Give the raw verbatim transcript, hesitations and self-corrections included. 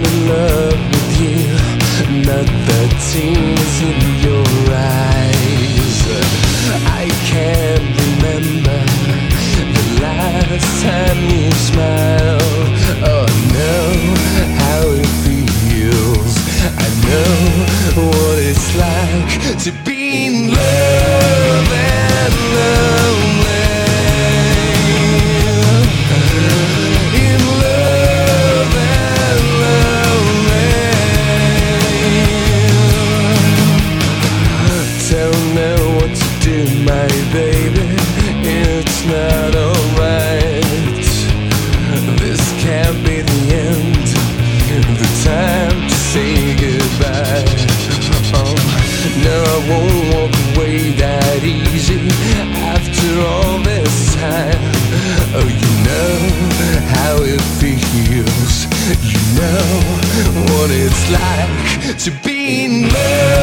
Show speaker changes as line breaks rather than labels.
in love with you, not the tears in your eyes. I can't remember the last time you smiled. Oh, I know how it feels. I know what it's like to be in love and lonely. My baby, it's not alright. This can't be the end, the time to say goodbye. Oh, no, I won't walk away that easy after all this time. Oh, you know how it feels. You know what it's like to be in love.